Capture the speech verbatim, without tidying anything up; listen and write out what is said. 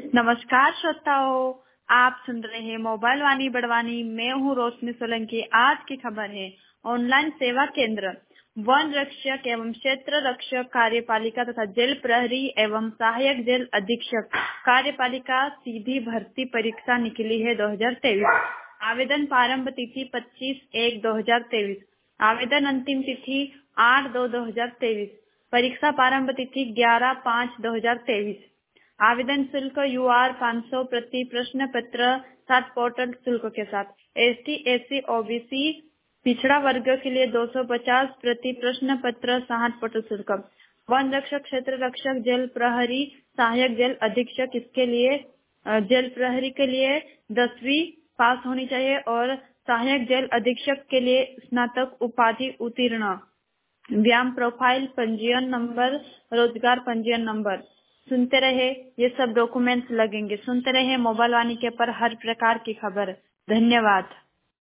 नमस्कार श्रोताओं, आप सुन रहे हैं मोबाइल वाणी बड़वानी। मैं हूँ रोशनी सोलंकी। आज की खबर है ऑनलाइन सेवा केंद्र। वन रक्षक एवं क्षेत्र रक्षक कार्यपालिका तथा जेल प्रहरी एवं सहायक जेल अधीक्षक कार्यपालिका सीधी भर्ती परीक्षा निकली है दो हजार तेईस। आवेदन प्रारंभ तिथि पच्चीस एक दो हजार तेईस। आवेदन अंतिम तिथि आठ दो दो हजार तेईस। परीक्षा प्रारंभ तिथि ग्यारह पाँच दो हजार तेईस। आवेदन शुल्क यू आर पाँच सौ प्रति प्रश्न पत्र सात पोर्टल शुल्क के साथ। S T S C OBC पिछड़ा वर्ग के लिए दो सौ पचास प्रति प्रश्न पत्र सात पोर्टल शुल्क। वन रक्षक क्षेत्र रक्षक जेल प्रहरी सहायक जेल अधीक्षक इसके लिए जेल प्रहरी के लिए दसवीं पास होनी चाहिए और सहायक जेल अधीक्षक के लिए स्नातक उपाधि उत्तीर्ण। व्यायाम प्रोफाइल पंजीयन नंबर रोजगार पंजीयन नंबर। सुनते रहे, ये सब डॉक्यूमेंट्स लगेंगे। सुनते रहे मोबाइल वाणी के पर हर प्रकार की खबर। धन्यवाद।